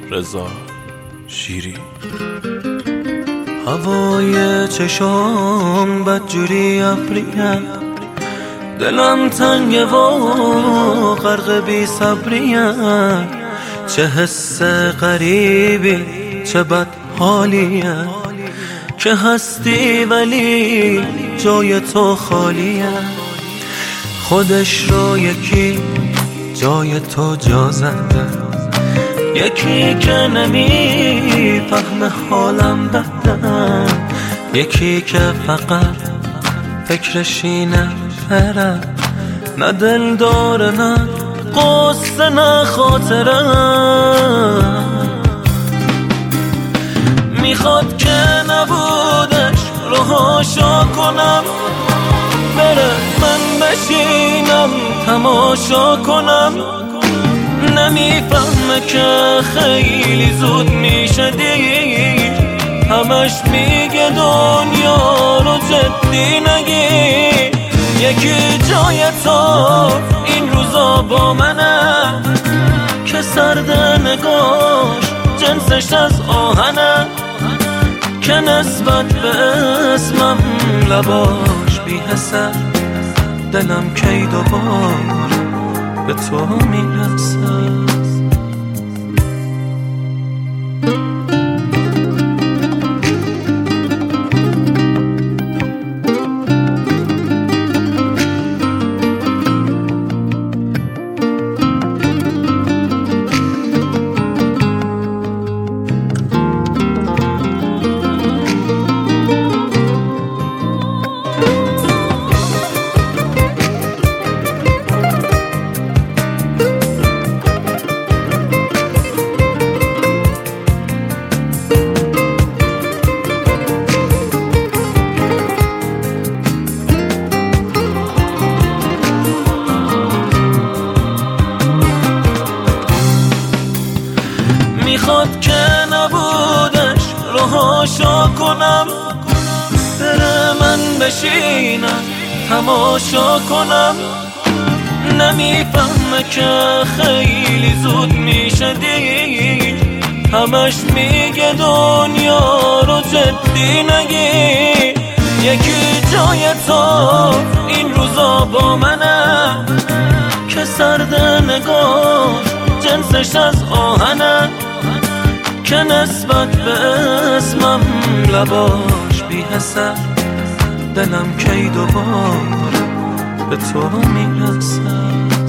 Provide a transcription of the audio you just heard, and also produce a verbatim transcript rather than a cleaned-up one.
رضا شیری. هوای چشام بدجوری ابریم، دلم تنگه و غرق بی صبریم. چه حس غریبی چه بد حالیه که هستی ولی جای تو خالیه. خودش رو یکی جای تو جا زده، یکی که نمیفهمه حالم بده، یکی که فقط فکرش اینه بره، نه دل داره نه قصه نه خاطره. میخواد که نبودش رهاشو کنم، بره من بشینم تماشا کنم. نمیفهمه که خیلی زود میشه دیر، همش میگه دنیا رو جدی نگیر. یکی جای تو این روزا با منه که سرد نگاش جنسش از آهنه، که نسبت به اسمم لباش بی حسه. دلم کی دوبار به تو میرسه. میخواد که نبودش رهاشو کنم، بره من بشینم تماشا کنم. نمیفهمه که خیلی زود میشه دیر، همش میگه دنیا رو جدی نگیر. یکی جای تو این روزا با منه که سرد نگاه جنسش از آهنه، که نسبت به اسمم لباش بی حسه. دلم کی دوبار به تو میرسه.